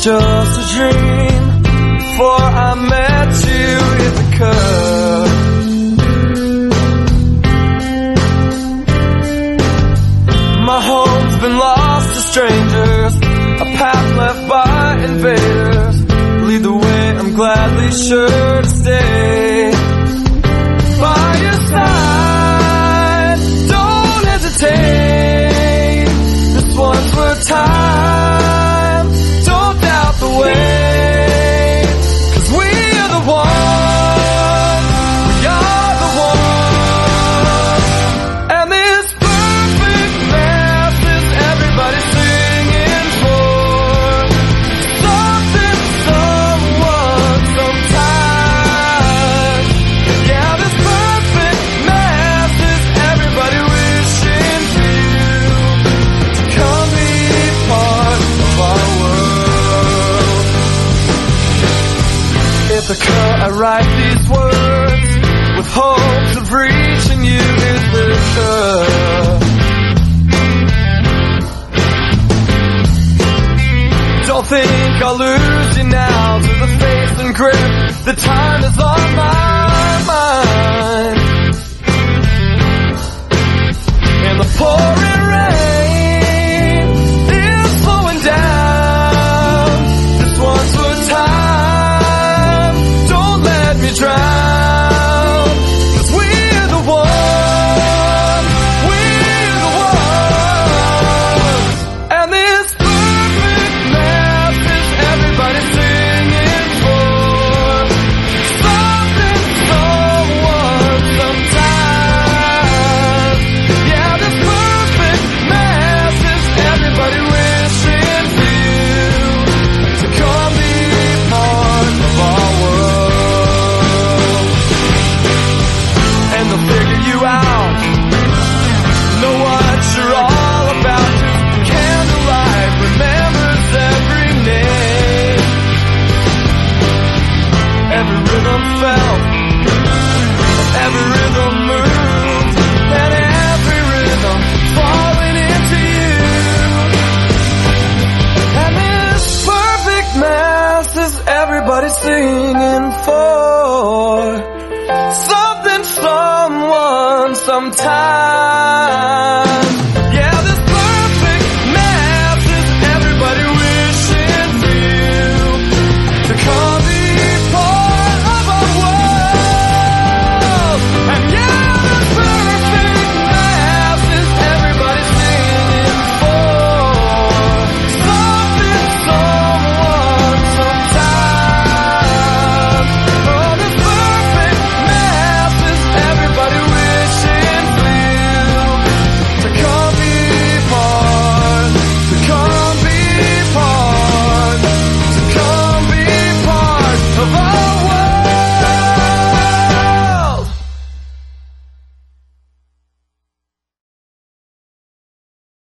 just a dream before I met you. It occurred. My home's been lost to strangers, a path left by invaders. Lead the way, I'm gladly sure to stay by your side. Don't hesitate, this one's for time. Don't doubt the way, 'cause we are the one, we are the one. And this perfect mess is everybody singing for something, someone, sometime. Yeah, this perfect mess is everybody wishing for you to come be part of our world. If the curl I write these words with hopes of reaching you is the curve. Don't think I'll lose you now to the faith and grip. The time is on my mind. And the pouring rain is slowing down. This one's for time. Don't let me drown, 'cause we're the one, we're the one. And this perfect mess is everybody singing for something, someone, sometime. Yeah, this perfect mess is everybody wishing for you to come be part of our world. And they'll figure you out, know what you're all about. Candlelight remembers every name, every rhythm felt, every rhythm moved, and every rhythm falling into you. And this perfect mass is everybody singing for something, someone, sometime.